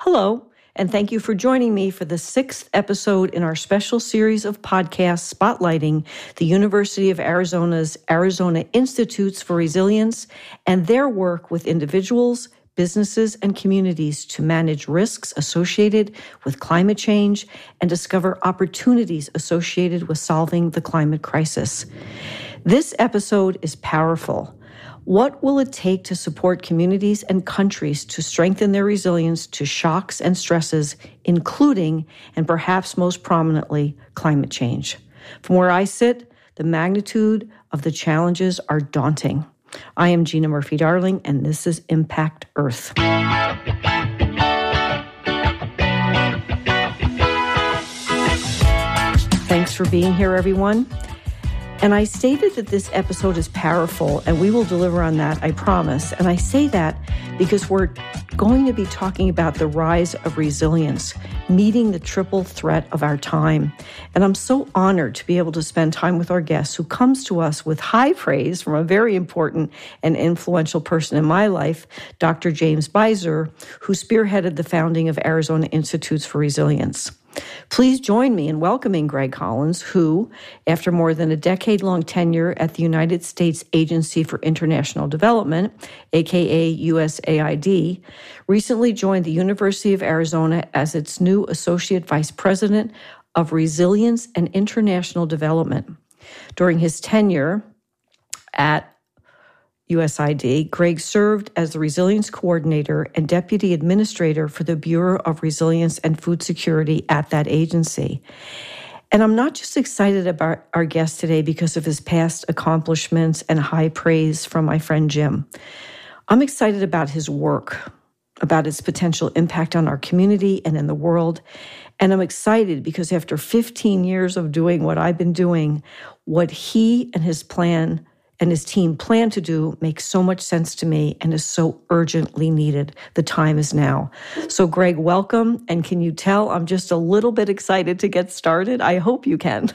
Hello, and thank you for joining me for the 6th episode in our special series of podcasts spotlighting the University of Arizona's Arizona Institutes for Resilience and their work with individuals, businesses, and communities to manage risks associated with climate change and discover opportunities associated with solving the climate crisis. This episode is powerful. What will it take to support communities and countries to strengthen their resilience to shocks and stresses, including, and perhaps most prominently, climate change? From where I sit, the magnitude of the challenges are daunting. I am Gina Murphy-Darling, and this is Impact Earth. Thanks for being here, everyone. And I stated that this episode is powerful, and we will deliver on that, I promise. And I say that because we're going to be talking about the rise of resilience, meeting the triple threat of our time. And I'm so honored to be able to spend time with our guest who comes to us with high praise from a very important and influential person in my life, Dr. James Beiser, who spearheaded the founding of Arizona Institutes for Resilience. Please join me in welcoming Greg Collins, who, after more than a decade-long tenure at the United States Agency for International Development, aka USAID, recently joined the University of Arizona as its new Associate Vice President of Resilience and International Development. During his tenure at USAID, Greg served as the Resilience Coordinator and Deputy Administrator for the Bureau of Resilience and Food Security at that agency. And I'm not just excited about our guest today because of his past accomplishments and high praise from my friend Jim. I'm excited about his work, about its potential impact on our community and in the world. And I'm excited because after 15 years of doing what I've been doing, what he and his team plan to do makes so much sense to me and is so urgently needed. The time is now. So Greg, welcome. And can you tell I'm just a little bit excited to get started? I hope you can.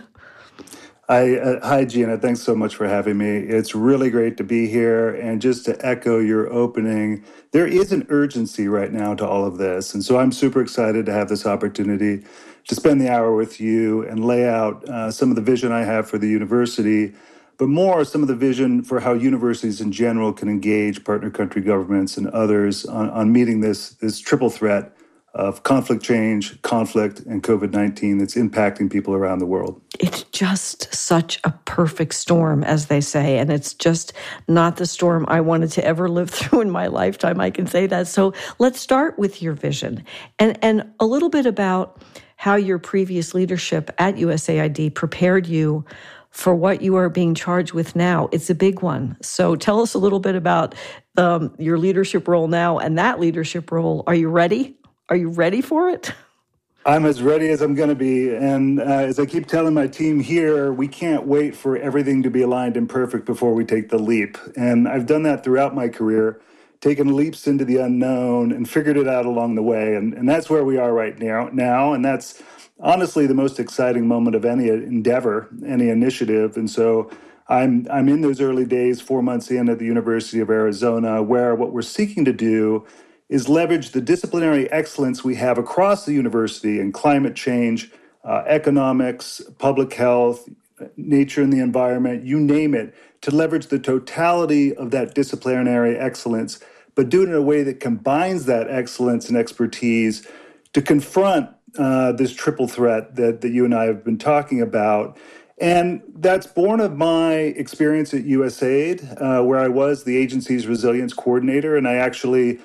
Hi, Gina. Thanks so much for having me. It's really great to be here. And just to echo your opening, there is an urgency right now to all of this. And so I'm super excited to have this opportunity to spend the hour with you and lay out some of the vision I have for the university, but more some of the vision for how universities in general can engage partner country governments and others on meeting this triple threat of conflict change, conflict, and COVID-19 that's impacting people around the world. It's just such a perfect storm, as they say, and it's just not the storm I wanted to ever live through in my lifetime, I can say that. So let's start with your vision and a little bit about how your previous leadership at USAID prepared you for what you are being charged with now. It's a big one. So tell us a little bit about your leadership role now and that leadership role. Are you ready? Are you ready for it? I'm as ready as I'm going to be. And as I keep telling my team here, we can't wait for everything to be aligned and perfect before we take the leap. And I've done that throughout my career, taken leaps into the unknown and figured it out along the way. And that's where we are right now. And that's honestly the most exciting moment of any endeavor, any initiative. And so I'm in those early days, 4 months in at the University of Arizona, where what we're seeking to do is leverage the disciplinary excellence we have across the university in climate change, economics, public health, nature and the environment, you name it, to leverage the totality of that disciplinary excellence, but do it in a way that combines that excellence and expertise to confront this triple threat that you and I have been talking about. And that's born of my experience at USAID, where I was the agency's resilience coordinator. And I actually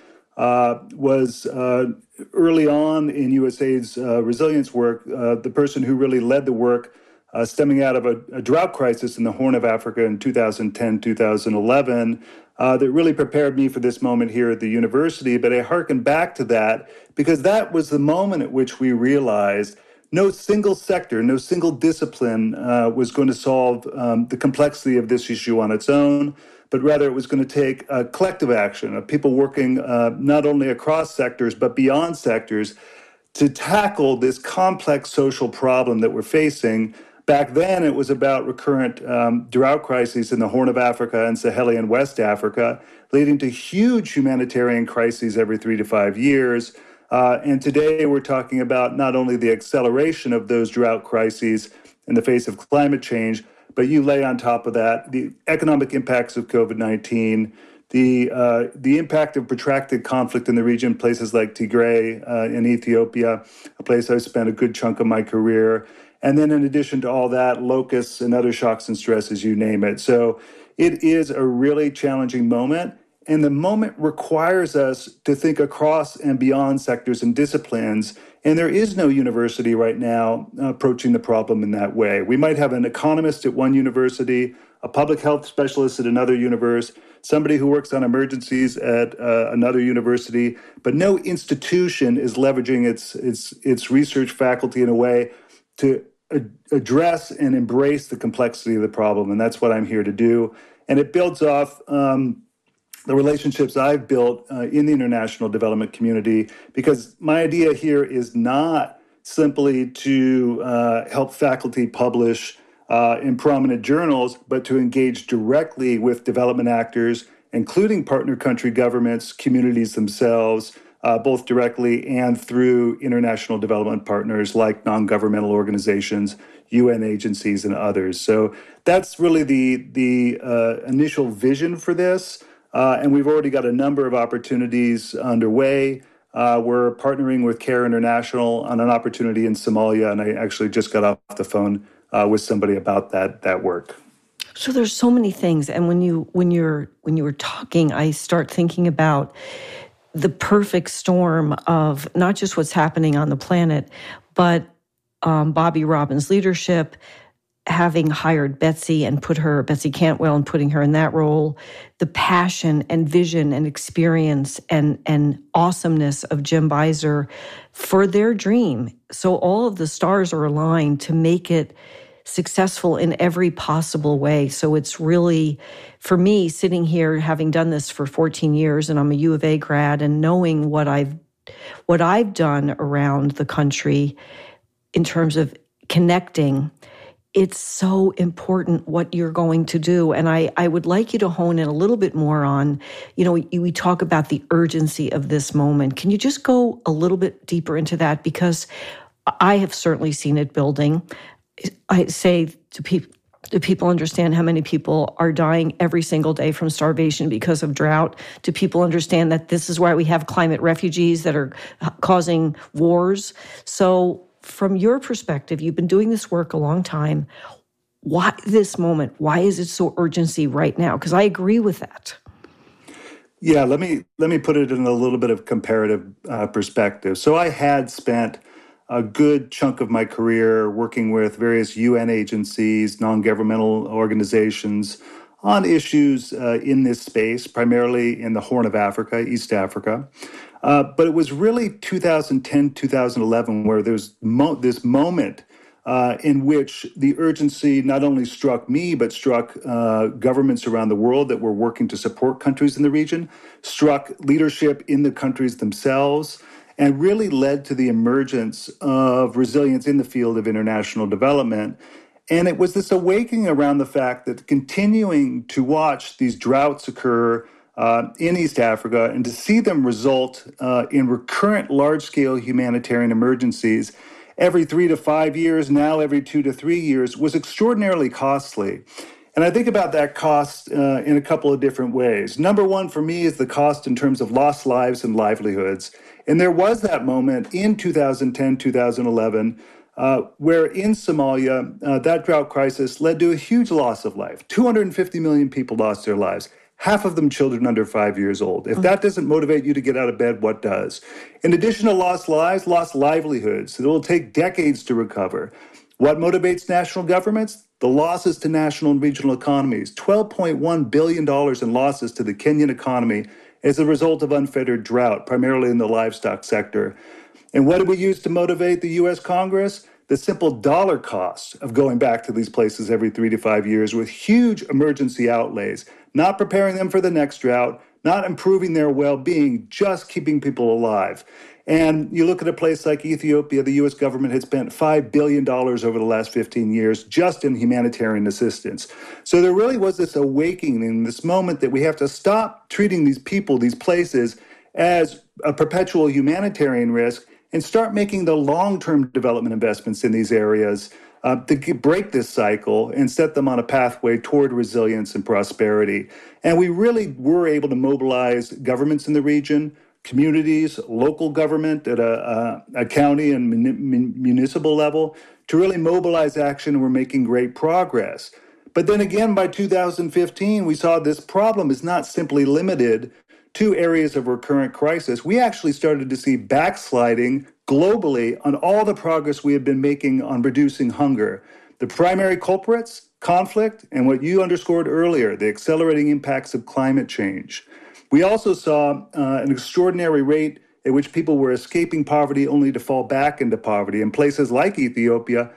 was early on in USAID's resilience work, the person who really led the work stemming out of a drought crisis in the Horn of Africa in 2010, 2011, that really prepared me for this moment here at the university. But I hearken back to that because that was the moment at which we realized no single sector, no single discipline was going to solve the complexity of this issue on its own, but rather it was going to take a collective action of people working not only across sectors, but beyond sectors to tackle this complex social problem that we're facing. Back then, it was about recurrent drought crises in the Horn of Africa and Sahelian West Africa, leading to huge humanitarian crises every 3 to 5 years. And today we're talking about not only the acceleration of those drought crises in the face of climate change, but you lay on top of that the economic impacts of COVID-19, the impact of protracted conflict in the region, places like Tigray in Ethiopia, a place I spent a good chunk of my career. And then in addition to all that, locusts and other shocks and stresses, you name it. So it is a really challenging moment. And the moment requires us to think across and beyond sectors and disciplines. And there is no university right now approaching the problem in that way. We might have an economist at one university, a public health specialist at another university, somebody who works on emergencies at another university, but no institution is leveraging its research faculty in a way to address and embrace the complexity of the problem. And that's what I'm here to do. And it builds off the relationships I've built in the international development community, because my idea here is not simply to help faculty publish in prominent journals, but to engage directly with development actors, including partner country governments, communities themselves, both directly and through international development partners like non-governmental organizations, UN agencies, and others. So that's really the initial vision for this. And we've already got a number of opportunities underway. We're partnering with CARE International on an opportunity in Somalia, and I actually just got off the phone with somebody about that work. So there's so many things, and when you were talking, I start thinking about the perfect storm of not just what's happening on the planet, but Bobby Robins' leadership, having hired Betsy Cantwell and putting her in that role, the passion and vision and experience and awesomeness of Jim Beiser for their dream. So all of the stars are aligned to make it successful in every possible way. So it's really, for me, sitting here, having done this for 14 years, and I'm a U of A grad, and knowing what I've done around the country in terms of connecting, it's so important what you're going to do. And I would like you to hone in a little bit more on, we talk about the urgency of this moment. Can you just go a little bit deeper into that? Because I have certainly seen it building. I say to people, do people understand how many people are dying every single day from starvation because of drought? Do people understand that this is why we have climate refugees that are causing wars? So from your perspective, you've been doing this work a long time. Why this moment? Why is it so urgency right now? Because I agree with that. Yeah, let me put it in a little bit of comparative perspective. So I had spent a good chunk of my career working with various UN agencies, non-governmental organizations on issues in this space, primarily in the Horn of Africa, East Africa. But it was really 2010, 2011, where there's this moment in which the urgency not only struck me, but struck governments around the world that were working to support countries in the region, struck leadership in the countries themselves, and really led to the emergence of resilience in the field of international development. And it was this awakening around the fact that continuing to watch these droughts occur in East Africa and to see them result in recurrent large-scale humanitarian emergencies every 3 to 5 years, now every 2 to 3 years, was extraordinarily costly. And I think about that cost in a couple of different ways. Number one for me is the cost in terms of lost lives and livelihoods. And there was that moment in 2010, 2011, where in Somalia, that drought crisis led to a huge loss of life. 250 million people lost their lives, half of them children under 5 years old. If that doesn't motivate you to get out of bed, what does? In addition to lost lives, lost livelihoods. It will take decades to recover. What motivates national governments? The losses to national and regional economies. $12.1 billion in losses to the Kenyan economy as a result of unfettered drought, primarily in the livestock sector. And what do we use to motivate the U.S. Congress? The simple dollar cost of going back to these places every 3 to 5 years with huge emergency outlays, not preparing them for the next drought, not improving their well-being, just keeping people alive. And you look at a place like Ethiopia, the U.S. government had spent $5 billion over the last 15 years just in humanitarian assistance. So there really was this awakening in this moment that we have to stop treating these people, these places, as a perpetual humanitarian risk and start making the long-term development investments in these areas to break this cycle and set them on a pathway toward resilience and prosperity. And we really were able to mobilize governments in the region, communities, local government at a county and municipal level to really mobilize action, and we're making great progress. But then again, by 2015, we saw this problem is not simply limited to areas of recurrent crisis. We actually started to see backsliding globally on all the progress we had been making on reducing hunger. The primary culprits, conflict, and what you underscored earlier, the accelerating impacts of climate change. We also saw an extraordinary rate at which people were escaping poverty only to fall back into poverty. In places like Ethiopia,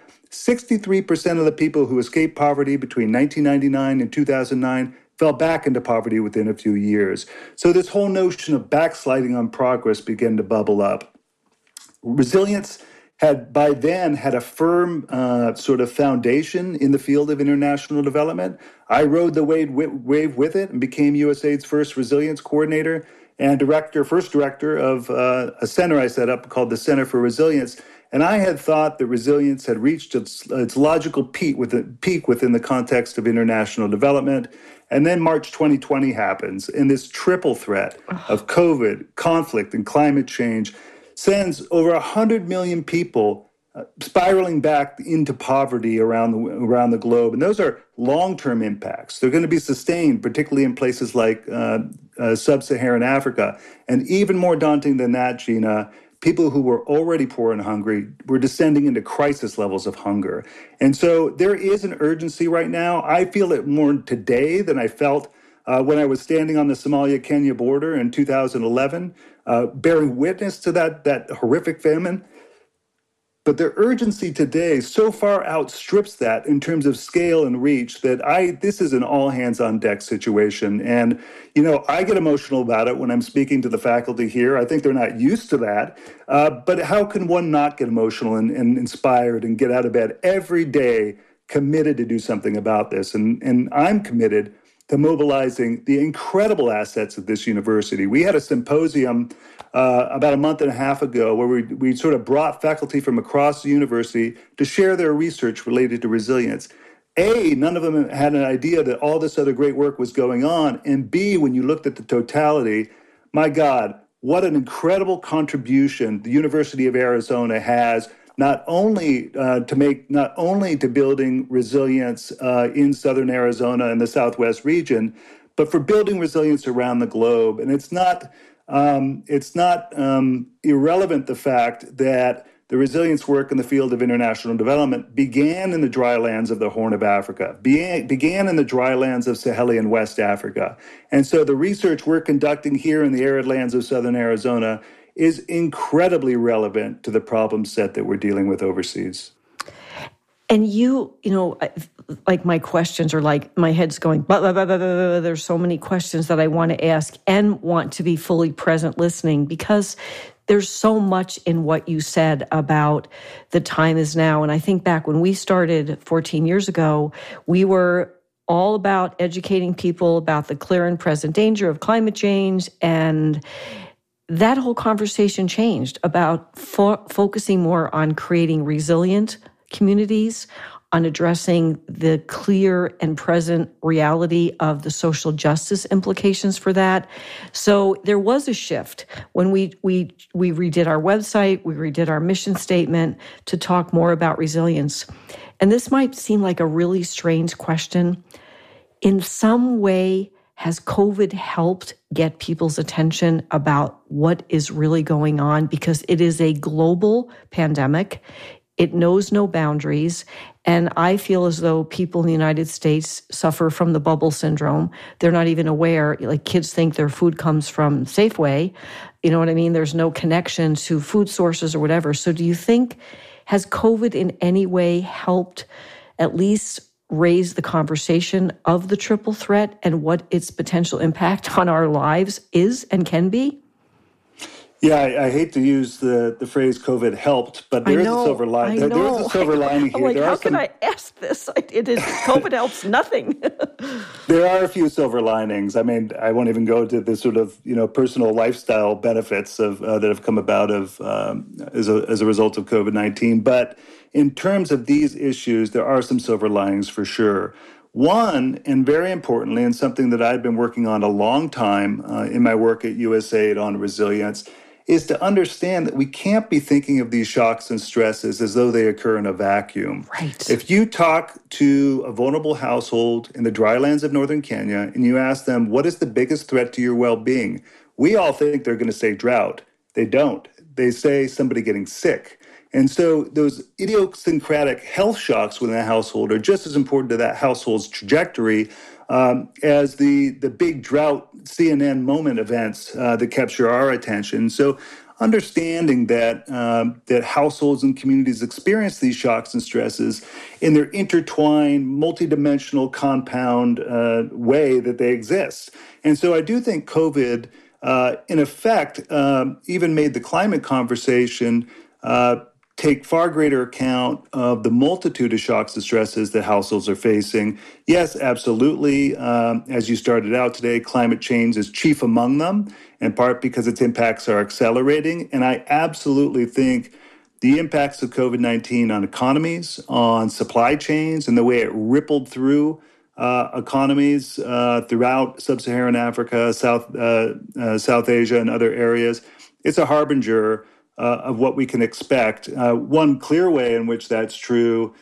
63% of the people who escaped poverty between 1999 and 2009 fell back into poverty within a few years. So this whole notion of backsliding on progress began to bubble up. Resilience had by then had a firm sort of foundation in the field of international development. I rode the wave with it and became USAID's first resilience coordinator and first director of a center I set up called the Center for Resilience. And I had thought that resilience had reached its logical peak within the context of international development. And then March 2020 happens, and this triple threat of COVID, conflict, and climate change sends over 100 million people spiraling back into poverty around the globe. And those are long-term impacts. They're going to be sustained, particularly in places like sub-Saharan Africa. And even more daunting than that, Gina, people who were already poor and hungry were descending into crisis levels of hunger. And so there is an urgency right now. I feel it more today than I felt when I was standing on the Somalia-Kenya border in 2011, bearing witness to that horrific famine. But the urgency today so far outstrips that in terms of scale and reach that this is an all hands on deck situation. And, I get emotional about it when I'm speaking to the faculty here. I think they're not used to that. But how can one not get emotional and inspired and get out of bed every day committed to do something about this? And I'm committed to mobilizing the incredible assets of this university. We had a symposium about a month and a half ago where we sort of brought faculty from across the university to share their research related to resilience. A, none of them had an idea that all this other great work was going on. And B, when you looked at the totality, my God, what an incredible contribution the University of Arizona has not only to building resilience in southern Arizona and the Southwest region, but for building resilience around the globe. And it's not irrelevant the fact that the resilience work in the field of international development began in the dry lands of the Horn of Africa, began in the dry lands of Sahelian West Africa. And so the research we're conducting here in the arid lands of southern Arizona is incredibly relevant to the problem set that we're dealing with overseas. And like my questions are like my head's going, blah, blah, blah, blah, blah, blah. There's so many questions that I want to ask and want to be fully present listening because there's so much in what you said about the time is now. And I think back when we started 14 years ago, we were all about educating people about the clear and present danger of climate change. And that whole conversation changed about focusing more on creating resilient communities, on addressing the clear and present reality of the social justice implications for that. So there was a shift when we redid our website, we redid our mission statement to talk more about resilience. And this might seem like a really strange question. In some way, has COVID helped get people's attention about what is really going on? Because it is a global pandemic. It knows no boundaries. And I feel as though people in the United States suffer from the bubble syndrome. They're not even aware. Like kids think their food comes from Safeway. You know what I mean? There's no connection to food sources or whatever. So do you think, has COVID in any way helped at least raise the conversation of the triple threat and what its potential impact on our lives is and can be? Yeah, I hate to use the phrase COVID helped, but there is a silver lining. There is a silver lining here. I'm like, how can I ask this? It is COVID helps nothing. There are a few silver linings. I mean, I won't even go to the sort of personal lifestyle benefits of that have come about of as a result of COVID-19. But in terms of these issues, there are some silver linings for sure. One, and very importantly, and something that I've been working on a long time in my work at USAID on resilience, is to understand that we can't be thinking of these shocks and stresses as though they occur in a vacuum. Right. If you talk to a vulnerable household in the drylands of northern Kenya and you ask them, what is the biggest threat to your well-being? We all think they're going to say drought. They don't. They say somebody getting sick. And so those idiosyncratic health shocks within a household are just as important to that household's trajectory as the big drought CNN moment events that capture our attention. So understanding that that households and communities experience these shocks and stresses in their intertwined, multidimensional, compound way that they exist. And so I do think COVID, in effect, even made the climate conversation take far greater account of the multitude of shocks and stresses that households are facing. Yes, absolutely. As you started out today, climate change is chief among them, in part because its impacts are accelerating. And I absolutely think the impacts of COVID-19 on economies, on supply chains, and the way it rippled through economies throughout sub-Saharan Africa, South Asia, and other areas, it's a harbinger of what we can expect. One clear way in which that's true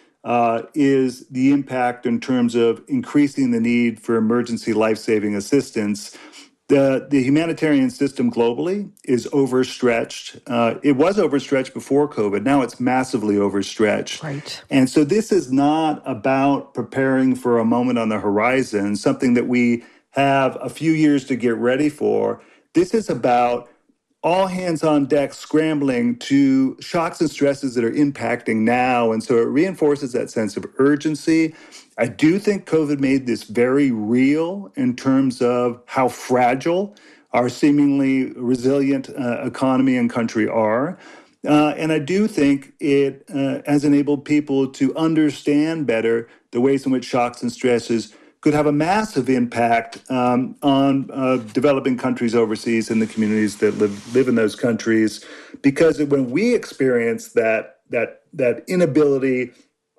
is the impact in terms of increasing the need for emergency life-saving assistance. The humanitarian system globally is overstretched. It was overstretched before COVID. Now it's massively overstretched. Right. And so this is not about preparing for a moment on the horizon, something that we have a few years to get ready for. This is about all hands on deck scrambling to shocks and stresses that are impacting now. And so it reinforces that sense of urgency. I do think COVID made this very real in terms of how fragile our seemingly resilient economy and country are. And I do think it has enabled people to understand better the ways in which shocks and stresses could have a massive impact on developing countries overseas and the communities that live in those countries. Because when we experience that inability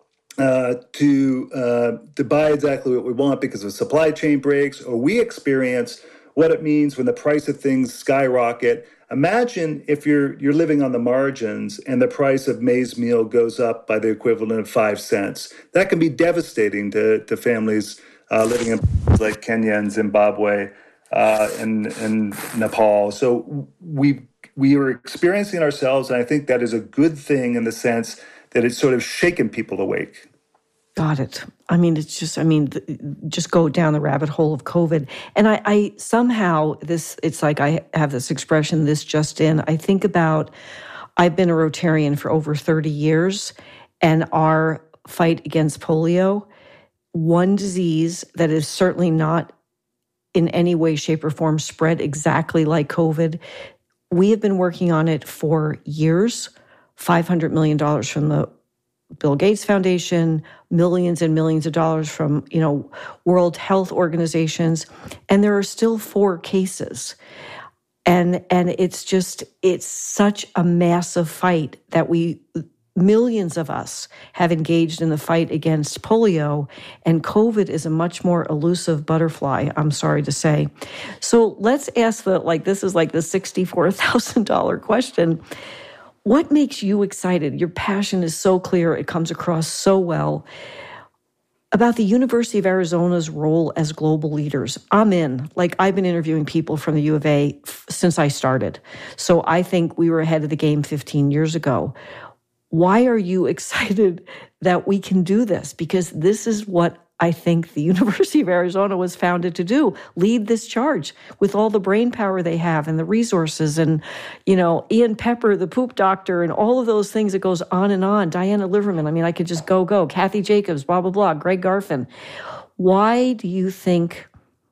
to buy exactly what we want because of supply chain breaks, or we experience what it means when the price of things skyrocket. Imagine if you're living on the margins and the price of maize meal goes up by the equivalent of 5 cents. That can be devastating to families living in like Kenya and Zimbabwe and Nepal. So we are experiencing ourselves, and I think that is a good thing in the sense that it's sort of shaken people awake. Got it. I mean, it's just, just go down the rabbit hole of COVID. And I somehow, it's like I have this expression, this just in. I think about, I've been a Rotarian for over 30 years, and our fight against polio, one disease that is certainly not in any way, shape, or form spread exactly like COVID. We have been working on it for years, $500 million from the Bill Gates Foundation, millions and millions of dollars from, World Health Organizations, and there are still 4 cases. And it's such a massive fight that millions of us have engaged in the fight against polio, and COVID is a much more elusive butterfly, I'm sorry to say. So let's ask this is like the $64,000 question. What makes you excited? Your passion is so clear. It comes across so well. About the University of Arizona's role as global leaders. I've been interviewing people from the U of A since I started. So I think we were ahead of the game 15 years ago. Why are you excited that we can do this? Because this is what I think the University of Arizona was founded to do, lead this charge with all the brain power they have and the resources and, Ian Pepper, the poop doctor, and all of those things that goes on and on. Diana Liverman, I could just go. Kathy Jacobs, blah, blah, blah, Greg Garfin. Why do you think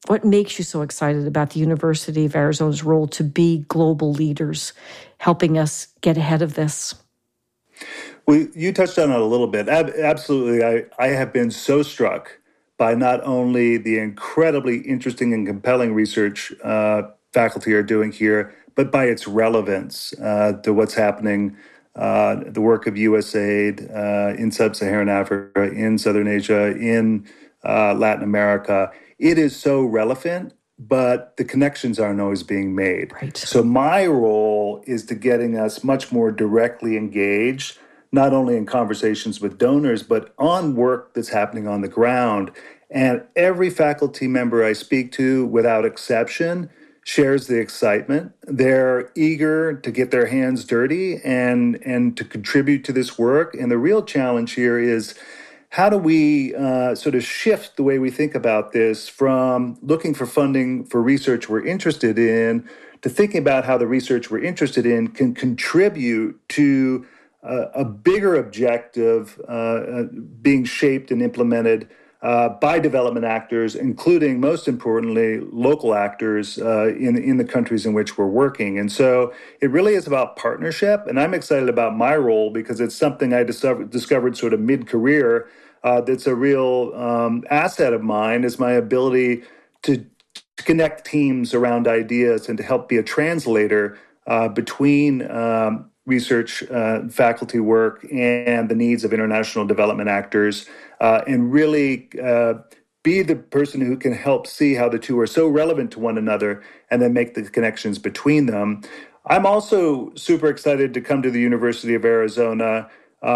What makes you so excited about the University of Arizona's role to be global leaders, helping us get ahead of this? Well, you touched on it a little bit. Absolutely. I have been so struck by not only the incredibly interesting and compelling research faculty are doing here, but by its relevance to what's happening, the work of USAID in Sub-Saharan Africa, in Southern Asia, in Latin America. It is so relevant, but the connections aren't always being made. Right. So my role is to getting us much more directly engaged, not only in conversations with donors, but on work that's happening on the ground. And every faculty member I speak to, without exception, shares the excitement. They're eager to get their hands dirty and to contribute to this work. And the real challenge here is, how do we sort of shift the way we think about this from looking for funding for research we're interested in to thinking about how the research we're interested in can contribute to a bigger objective being shaped and implemented by development actors, including, most importantly, local actors in the countries in which we're working. And so it really is about partnership. And I'm excited about my role because it's something I discovered sort of mid-career that's a real asset of mine, is my ability to connect teams around ideas and to help be a translator between research faculty work and the needs of international development actors, and really be the person who can help see how the two are so relevant to one another and then make the connections between them. I'm also super excited to come to the University of Arizona.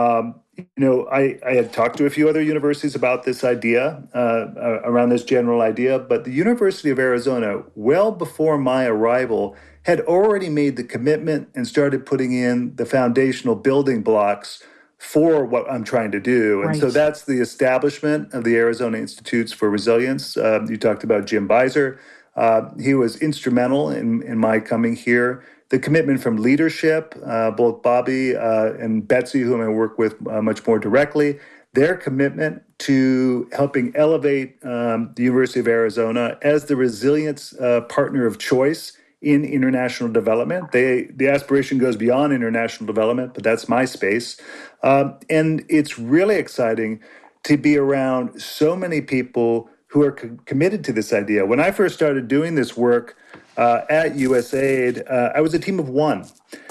I had talked to a few other universities about this idea, around this general idea, but the University of Arizona, well before my arrival, had already made the commitment and started putting in the foundational building blocks for what I'm trying to do. And so that's the establishment of the Arizona Institutes for Resilience. You talked about Jim Beiser. He was instrumental in my coming here. The commitment from leadership, both Bobby and Betsy, whom I work with much more directly, their commitment to helping elevate the University of Arizona as the resilience partner of choice in international development. The aspiration goes beyond international development, but that's my space. And it's really exciting to be around so many people who are committed to this idea. When I first started doing this work at USAID, I was a team of one.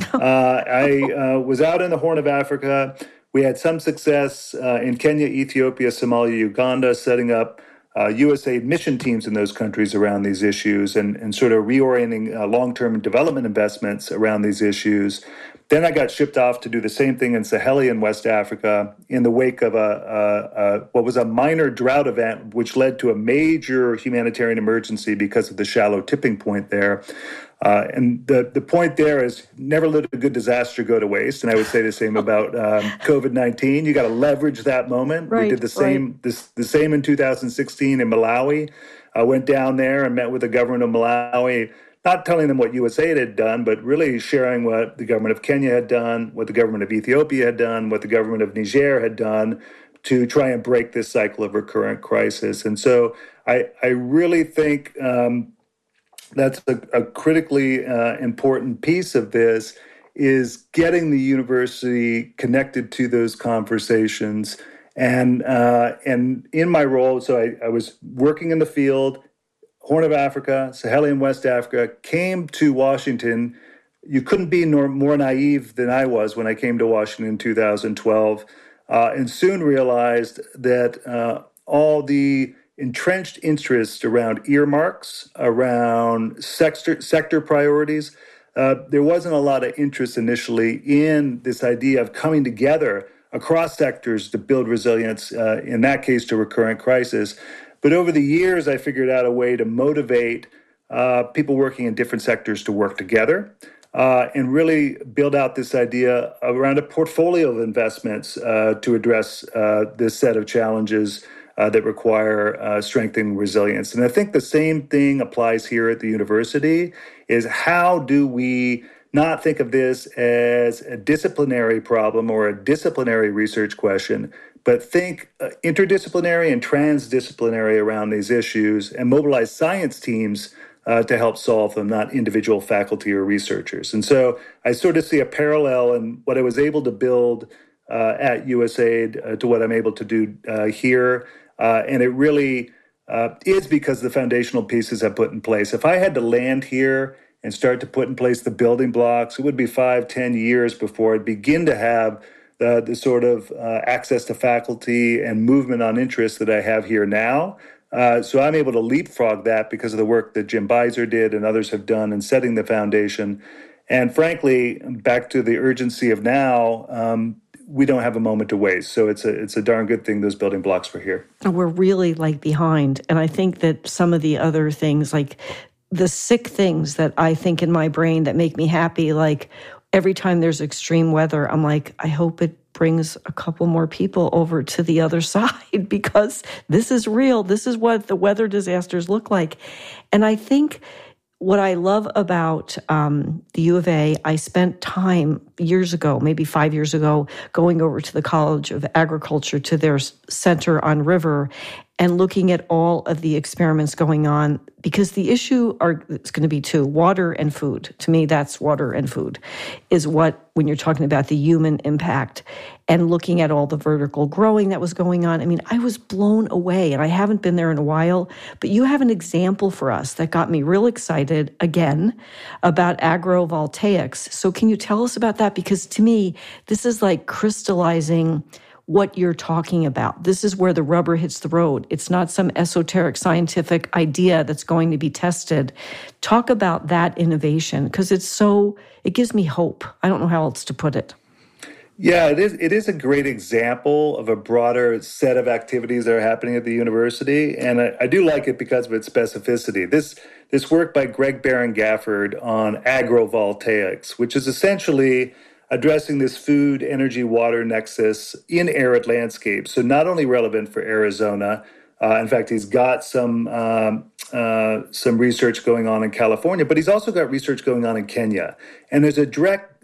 I was out in the Horn of Africa. We had some success in Kenya, Ethiopia, Somalia, Uganda, setting up USAID mission teams in those countries around these issues and sort of reorienting long-term development investments around these issues. Then I got shipped off to do the same thing in Sahelian West Africa in the wake of what was a minor drought event, which led to a major humanitarian emergency because of the shallow tipping point there. And the point there is, never let a good disaster go to waste. And I would say the same about COVID-19. You got to leverage that moment. Right, we did the same in 2016 in Malawi. I went down there and met with the government of Malawi, not telling them what USAID had done, but really sharing what the government of Kenya had done, what the government of Ethiopia had done, what the government of Niger had done to try and break this cycle of recurrent crisis. And so I really think that's a critically important piece of this, is getting the university connected to those conversations. And in my role, so I was working in the field, Horn of Africa, Sahelian West Africa, came to Washington. You couldn't be more naive than I was when I came to Washington in 2012, and soon realized that all the entrenched interests around earmarks, around sector priorities, there wasn't a lot of interest initially in this idea of coming together across sectors to build resilience, in that case to recurrent crisis. But over the years, I figured out a way to motivate people working in different sectors to work together and really build out this idea around a portfolio of investments to address this set of challenges that require strengthening resilience. And I think the same thing applies here at the university, is how do we not think of this as a disciplinary problem or a disciplinary research question, but think interdisciplinary and transdisciplinary around these issues and mobilize science teams to help solve them, not individual faculty or researchers. And so I sort of see a parallel in what I was able to build at USAID to what I'm able to do here. And it really is because the foundational pieces I've put in place. If I had to land here and start to put in place the building blocks, it would be 5-10 years before I'd begin to have the sort of access to faculty and movement on interest that I have here now. So I'm able to leapfrog that because of the work that Jim Beiser did and others have done in setting the foundation. And frankly, back to the urgency of now, we don't have a moment to waste. So it's a darn good thing those building blocks were here. We're really behind. And I think that some of the other things, like the sick things that I think in my brain that make me happy, like every time there's extreme weather, I'm like, I hope it brings a couple more people over to the other side because this is real. This is what the weather disasters look like. And I think what I love about the U of A, I spent time years ago, maybe 5 years ago, going over to the College of Agriculture to their center on River and looking at all of the experiments going on, because the issue it's going to be two, water and food. To me, that's water and food is what, when you're talking about the human impact and looking at all the vertical growing that was going on. I mean, I was blown away, and I haven't been there in a while, but you have an example for us that got me real excited again about agrovoltaics. So can you tell us about that? Because to me, this is like crystallizing what you're talking about. This is where the rubber hits the road. It's not some esoteric scientific idea that's going to be tested. Talk about that innovation, because it gives me hope. I don't know how else to put it. Yeah, it is a great example of a broader set of activities that are happening at the university. And I do like it because of its specificity. This work by Greg Barron-Gafford on agrovoltaics, which is essentially addressing this food, energy, water nexus in arid landscapes. So not only relevant for Arizona, in fact, he's got some research going on in California, but he's also got research going on in Kenya. And there's a direct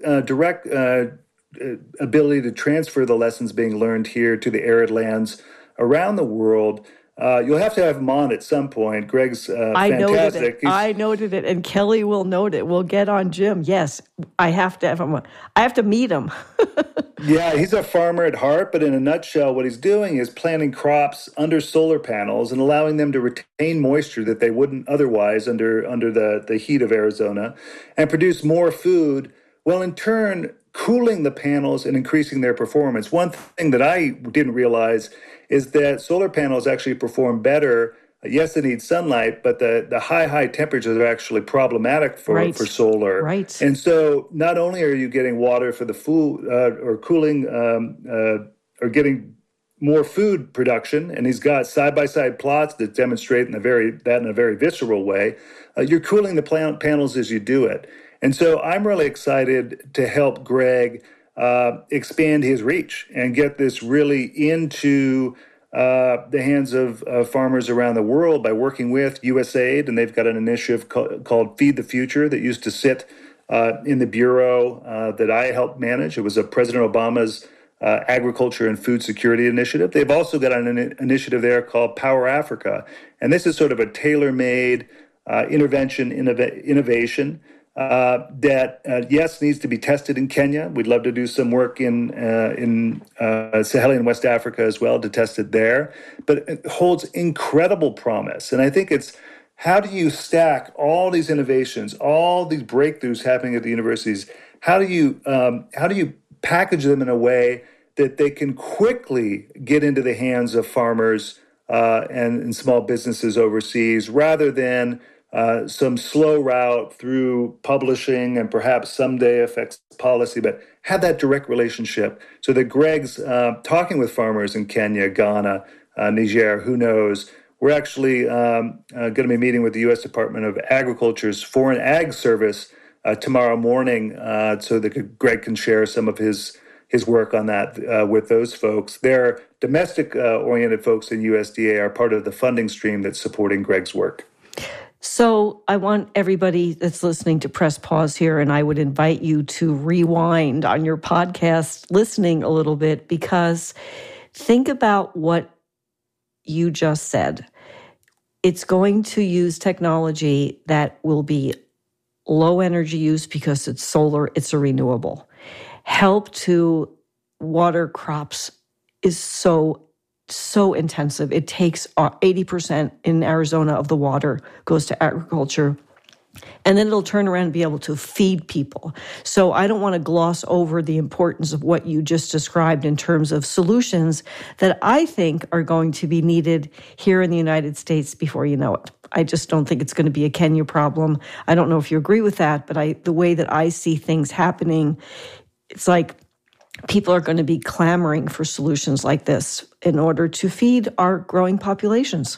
ability to transfer the lessons being learned here to the arid lands around the world. You'll have to have him on at some point. Greg's fantastic. I noted it, and Kelly will note it. We'll get on Jim. Yes, I have to have him. I have to meet him. Yeah, he's a farmer at heart, but in a nutshell, what he's doing is planting crops under solar panels and allowing them to retain moisture that they wouldn't otherwise under the heat of Arizona and produce more food, while in turn cooling the panels and increasing their performance. One thing that I didn't realize is that solar panels actually perform better. Yes, they need sunlight, but the high temperatures are actually problematic for solar. Right. And so not only are you getting water for the food or cooling or getting more food production, and he's got side-by-side plots that demonstrate in a very visceral way, you're cooling the panels as you do it. And so I'm really excited to help Greg expand his reach and get this really into the hands of farmers around the world by working with USAID. And they've got an initiative called Feed the Future that used to sit in the bureau that I helped manage. It was President Obama's Agriculture and Food Security Initiative. They've also got an initiative there called Power Africa. And this is sort of a tailor-made innovation that yes, needs to be tested in Kenya. We'd love to do some work in Sahelian West Africa as well to test it there. But it holds incredible promise. And I think it's, how do you stack all these innovations, all these breakthroughs happening at the universities? How do you package them in a way that they can quickly get into the hands of farmers and small businesses overseas, rather than some slow route through publishing and perhaps someday affects policy, but have that direct relationship so that Greg's talking with farmers in Kenya, Ghana, Niger, who knows. We're actually going to be meeting with the U.S. Department of Agriculture's Foreign Ag Service tomorrow morning so that Greg can share some of his work on that with those folks. Their domestic-oriented folks in USDA are part of the funding stream that's supporting Greg's work. So I want everybody that's listening to press pause here, and I would invite you to rewind on your podcast listening a little bit, because think about what you just said. It's going to use technology that will be low energy use because it's solar, it's a renewable. Help to water crops is so intensive. It takes 80% in Arizona of the water goes to agriculture. And then it'll turn around and be able to feed people. So I don't want to gloss over the importance of what you just described in terms of solutions that I think are going to be needed here in the United States before you know it. I just don't think it's going to be a Kenya problem. I don't know if you agree with that, but the way that I see things happening, it's like people are going to be clamoring for solutions like this in order to feed our growing populations.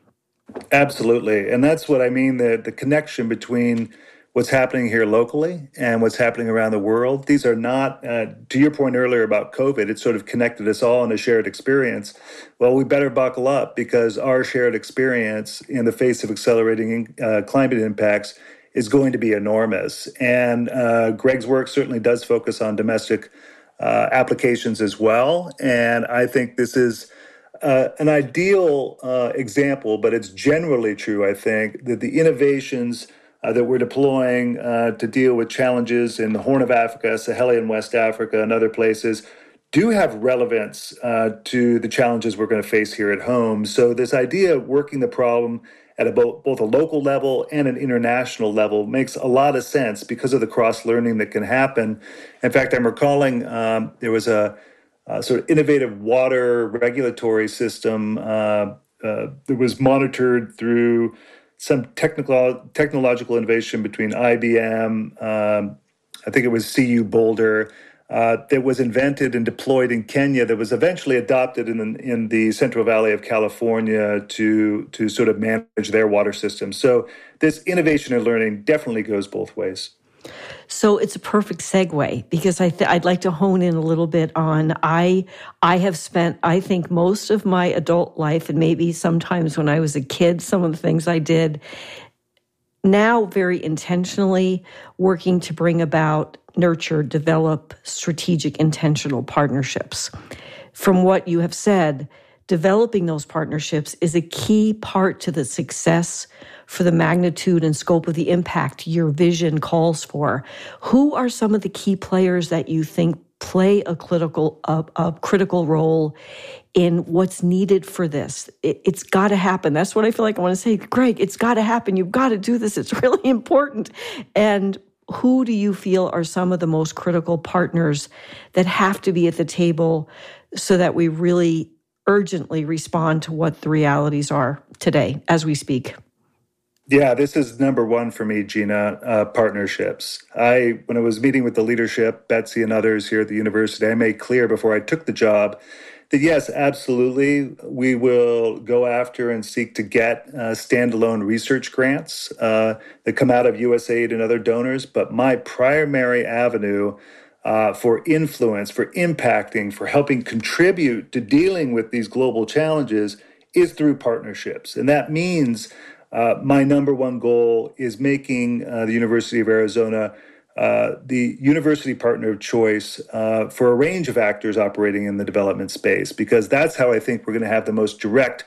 Absolutely. And that's what I mean, the connection between what's happening here locally and what's happening around the world. These are not, to your point earlier about COVID, it sort of connected us all in a shared experience. Well, we better buckle up, because our shared experience in the face of accelerating climate impacts is going to be enormous. And Greg's work certainly does focus on domestic applications as well. And I think this is an ideal example, but it's generally true, I think, that the innovations that we're deploying to deal with challenges in the Horn of Africa, Sahelian West Africa, and other places do have relevance to the challenges we're going to face here at home. So this idea of working the problem at both a local level and an international level makes a lot of sense because of the cross-learning that can happen. In fact, I'm recalling there was a sort of innovative water regulatory system that was monitored through some technological innovation between IBM, I think it was CU Boulder, that was invented and deployed in Kenya, that was eventually adopted in the Central Valley of California to sort of manage their water system. So this innovation and learning definitely goes both ways. So it's a perfect segue, because I'd like to hone in a little bit on, I have spent, I think, most of my adult life, and maybe sometimes when I was a kid, some of the things I did, now very intentionally working to bring about, nurture, develop strategic, intentional partnerships. From what you have said, developing those partnerships is a key part to the success for the magnitude and scope of the impact your vision calls for. Who are some of the key players that you think play a critical role in what's needed for this? It's got to happen. That's what I feel like I want to say. Greg, it's got to happen. You've got to do this. It's really important. And who do you feel are some of the most critical partners that have to be at the table so that we really urgently respond to what the realities are today as we speak? Yeah, this is number one for me, Gina, partnerships. When I was meeting with the leadership, Betsy and others here at the university, I made clear before I took the job that yes, absolutely, we will go after and seek to get standalone research grants that come out of USAID and other donors. But my primary avenue for influence, for impacting, for helping contribute to dealing with these global challenges is through partnerships. And that means my number one goal is making the University of Arizona the university partner of choice for a range of actors operating in the development space, because that's how I think we're going to have the most direct,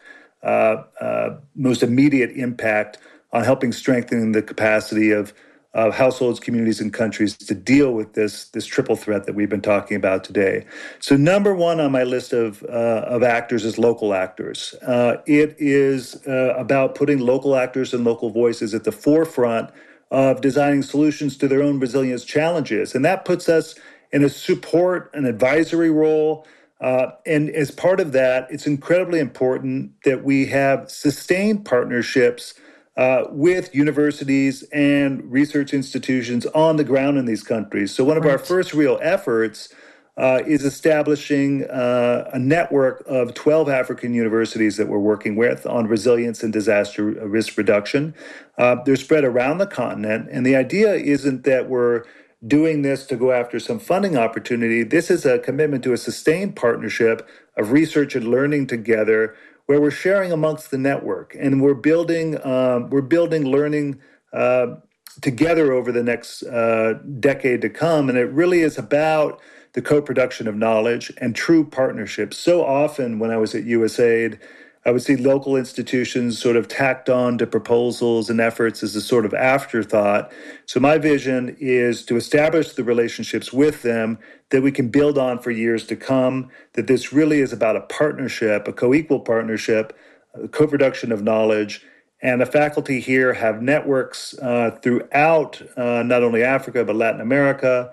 most immediate impact on helping strengthen the capacity of households, communities, and countries to deal with this triple threat that we've been talking about today. So number one on my list of actors is local actors. It is about putting local actors and local voices at the forefront of designing solutions to their own resilience challenges. And that puts us in a support and advisory role. And as part of that, it's incredibly important that we have sustained partnerships with universities and research institutions on the ground in these countries. So one of our first real efforts is establishing a network of 12 African universities that we're working with on resilience and disaster risk reduction. They're spread around the continent, and the idea isn't that we're doing this to go after some funding opportunity. This is a commitment to a sustained partnership of research and learning together, where we're sharing amongst the network and we're building learning together over the next decade to come. And it really is about the co-production of knowledge and true partnerships. So often when I was at USAID, I would see local institutions sort of tacked on to proposals and efforts as a sort of afterthought. So my vision is to establish the relationships with them that we can build on for years to come, that this really is about a partnership, a co-equal partnership, a co-production of knowledge. And the faculty here have networks throughout not only Africa, but Latin America,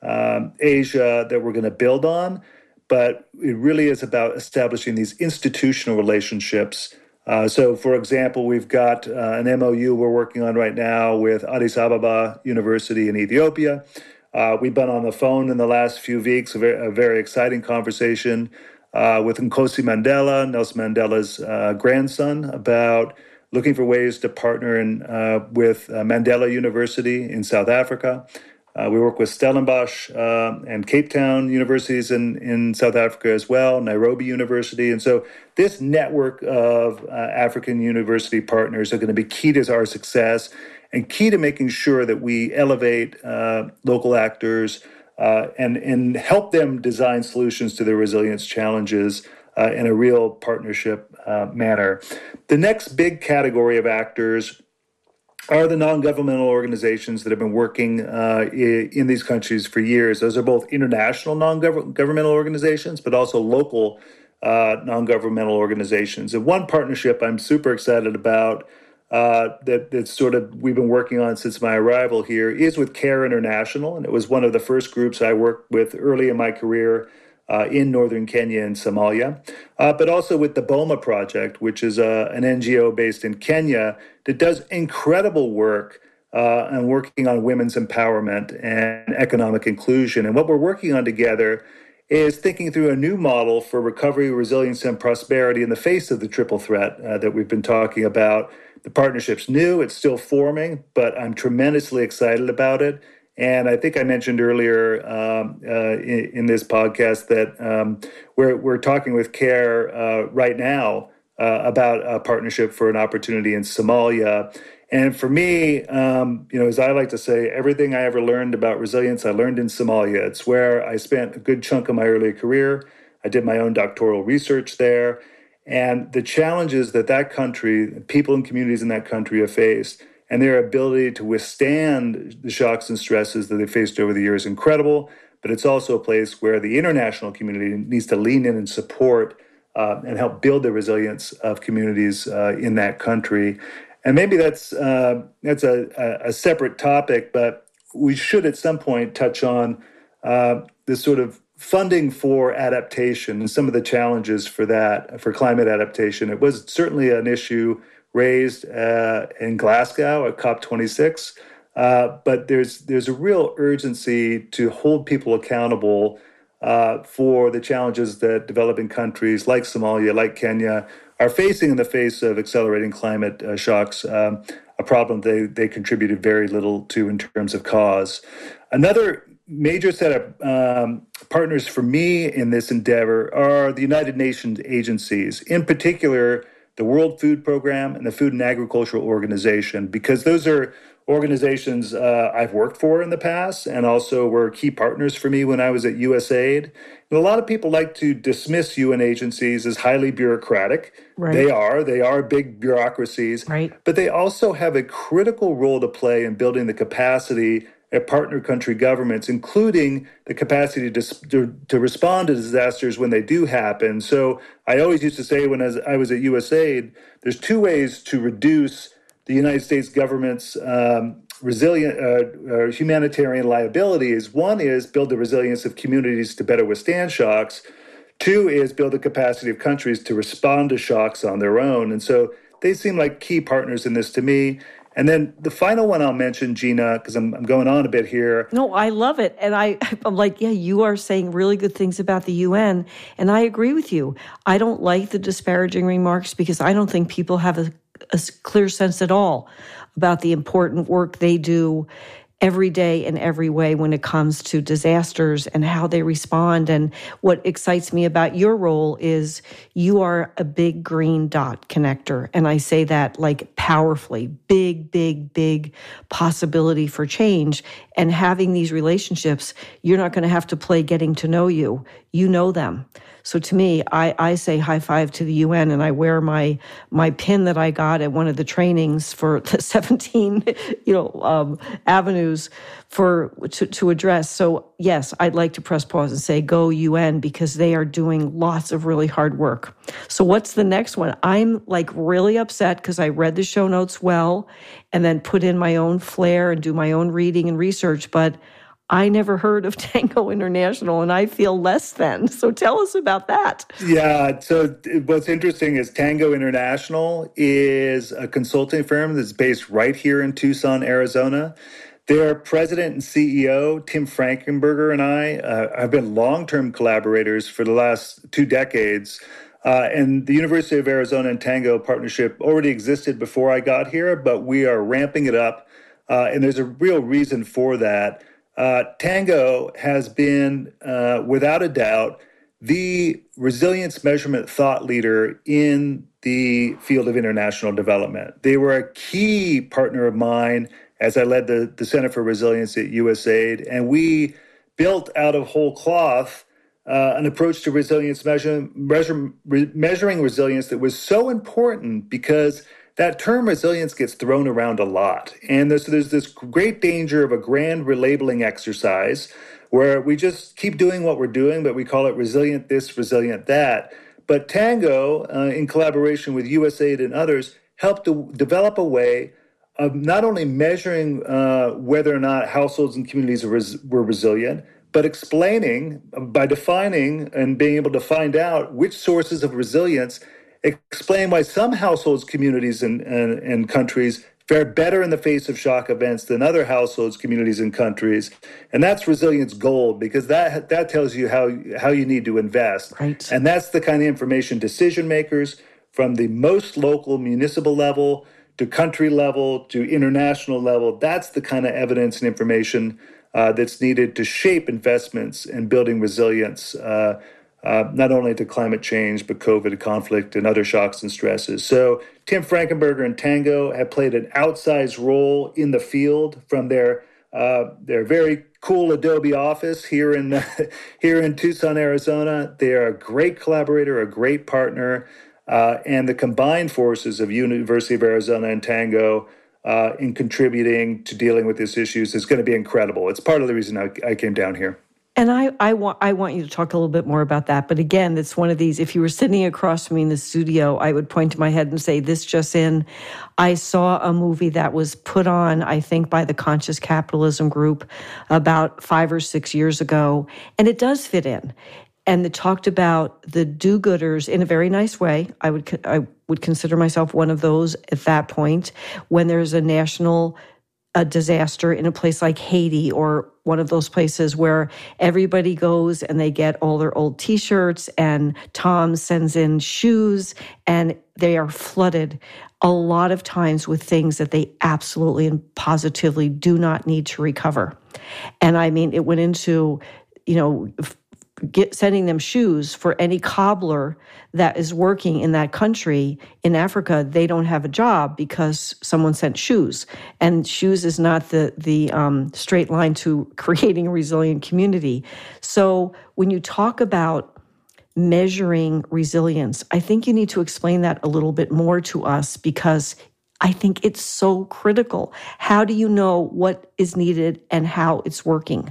Asia that we're going to build on. But it really is about establishing these institutional relationships. So, for example, we've got an MOU we're working on right now with Addis Ababa University in Ethiopia. We've been on the phone in the last few weeks, a very exciting conversation with Nkosi Mandela, Nelson Mandela's grandson, about looking for ways to partner with Mandela University in South Africa. We work with Stellenbosch and Cape Town universities in South Africa as well, Nairobi University. And so this network of African university partners are going to be key to our success and key to making sure that we elevate local actors and help them design solutions to their resilience challenges in a real partnership manner. The next big category of actors are the non-governmental organizations that have been working in these countries for years. Those are both international non-governmental organizations, but also local non-governmental organizations. And one partnership I'm super excited about that's sort of we've been working on since my arrival here is with CARE International. And it was one of the first groups I worked with early in my career in northern Kenya and Somalia, but also with the BOMA Project, which is an NGO based in Kenya that does incredible work and working on women's empowerment and economic inclusion. And what we're working on together is thinking through a new model for recovery, resilience, and prosperity in the face of the triple threat that we've been talking about. The partnership's new, it's still forming, but I'm tremendously excited about it. And I think I mentioned earlier in this podcast that we're talking with CARE right now about a partnership for an opportunity in Somalia. And for me, as I like to say, everything I ever learned about resilience, I learned in Somalia. It's where I spent a good chunk of my early career. I did my own doctoral research there. And the challenges that country, people and communities in that country have faced, and their ability to withstand the shocks and stresses that they faced over the years is incredible. But it's also a place where the international community needs to lean in and support and help build the resilience of communities in that country. And maybe that's a separate topic, but we should at some point touch on this sort of funding for adaptation and some of the challenges for that, for climate adaptation. It was certainly an issue raised in Glasgow at COP26, but there's a real urgency to hold people accountable for the challenges that developing countries like Somalia, like Kenya, are facing in the face of accelerating climate shocks, a problem they contributed very little to in terms of cause. Another major set of partners for me in this endeavor are the United Nations agencies, in particular the World Food Program and the Food and Agricultural Organization, because those are organizations I've worked for in the past and also were key partners for me when I was at USAID. And a lot of people like to dismiss UN agencies as highly bureaucratic. Right. They are big bureaucracies, right. But they also have a critical role to play in building the capacity at partner country governments, including the capacity to respond to disasters when they do happen. So I always used to say when I was at USAID, there's two ways to reduce the United States government's humanitarian liabilities. One is build the resilience of communities to better withstand shocks. Two is build the capacity of countries to respond to shocks on their own. And so they seem like key partners in this to me. And then the final one I'll mention, Gina, because I'm going on a bit here. No, I love it. And I'm like, yeah, you are saying really good things about the UN. And I agree with you. I don't like the disparaging remarks because I don't think people have a clear sense at all about the important work they do every day in every way when it comes to disasters and how they respond. And what excites me about your role is you are a big green dot connector. And I say that like powerfully, big, big, big possibility for change. And having these relationships, you're not going to have to play getting to know you. You know them. So to me, I say high five to the UN, and I wear my pin that I got at one of the trainings for the 17, avenues to address. So yes, I'd like to press pause and say go UN, because they are doing lots of really hard work. So what's the next one? I'm like really upset because I read the show notes well, and then put in my own flair and do my own reading and research, but I never heard of Tango International, and I feel less than. So tell us about that. Yeah. So what's interesting is Tango International is a consulting firm that's based right here in Tucson, Arizona. Their president and CEO, Tim Frankenberger, and I have been long-term collaborators for the last 2 decades. And the University of Arizona and Tango partnership already existed before I got here, but we are ramping it up. And there's a real reason for that. Tango has been, without a doubt, the resilience measurement thought leader in the field of international development. They were a key partner of mine as I led the Center for Resilience at USAID, and we built out of whole cloth an approach to resilience measuring resilience that was so important, because that term resilience gets thrown around a lot. And there's this great danger of a grand relabeling exercise where we just keep doing what we're doing, but we call it resilient this, resilient that. But Tango, in collaboration with USAID and others, helped to develop a way of not only measuring whether or not households and communities were resilient, but explaining by defining and being able to find out which sources of resilience explain why some households, communities, and countries fare better in the face of shock events than other households, communities, and countries. And that's resilience gold, because that tells you how you need to invest. Right. And that's the kind of information decision makers from the most local municipal level to country level to international level, that's the kind of evidence and information that's needed to shape investments and building resilience, not only to climate change, but COVID, conflict, and other shocks and stresses. So Tim Frankenberger and Tango have played an outsized role in the field from their very cool Adobe office here in Tucson, Arizona. They are a great collaborator, a great partner, and the combined forces of University of Arizona and Tango in contributing to dealing with these issues is going to be incredible. It's part of the reason I came down here. And I want you to talk a little bit more about that. But again, it's one of these, if you were sitting across from me in the studio, I would point to my head and say, this just in. I saw a movie that was put on, I think, by the Conscious Capitalism Group about 5 or 6 years ago. And it does fit in. And it talked about the do-gooders in a very nice way. I would consider myself one of those at that point, when there's a national disaster in a place like Haiti, or one of those places where everybody goes and they get all their old T-shirts, and Tom sends in shoes, and they are flooded a lot of times with things that they absolutely and positively do not need to recover. And I mean, it went into, sending them shoes for any cobbler that is working in that country. In Africa, they don't have a job because someone sent shoes. And shoes is not the straight line to creating a resilient community. So when you talk about measuring resilience, I think you need to explain that a little bit more to us, because I think it's so critical. How do you know what is needed and how it's working?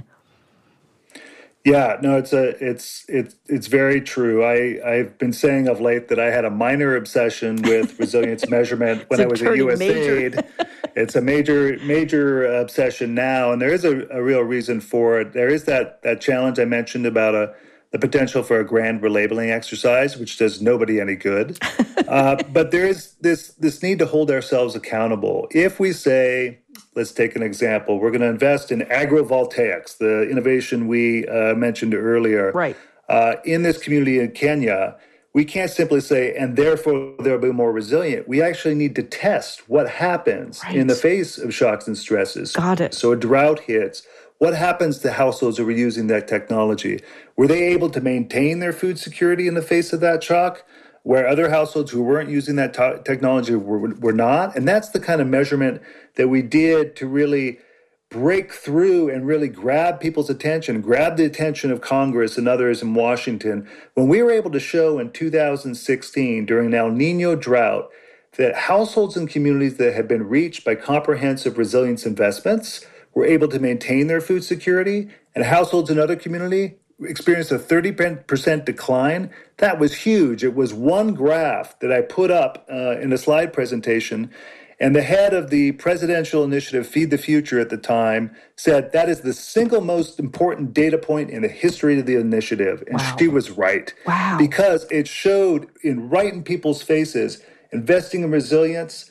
Yeah, no, it's very true. I've been saying of late that I had a minor obsession with resilience measurement when I was at USAID. It's a major obsession now, and there is a real reason for it. There is that challenge I mentioned about the potential for a grand relabeling exercise, which does nobody any good. But there is this need to hold ourselves accountable. If we say, let's take an example, we're going to invest in agrovoltaics, the innovation we mentioned earlier. Right. In this community in Kenya, we can't simply say, and therefore they'll be more resilient. We actually need to test what happens in the face of shocks and stresses. Got it. So a drought hits. What happens to households who were using that technology? Were they able to maintain their food security in the face of that shock, where other households who weren't using that technology were not? And that's the kind of measurement that we did to really break through and really grab people's attention, grab the attention of Congress and others in Washington, when we were able to show in 2016 during an El Nino drought that households and communities that had been reached by comprehensive resilience investments were able to maintain their food security, and households in other community experienced a 30% decline. That was huge. It was one graph that I put up in a slide presentation. And the head of the presidential initiative, Feed the Future at the time, said that is the single most important data point in the history of the initiative. And she was right. Wow. Because it showed right in people's faces, investing in resilience,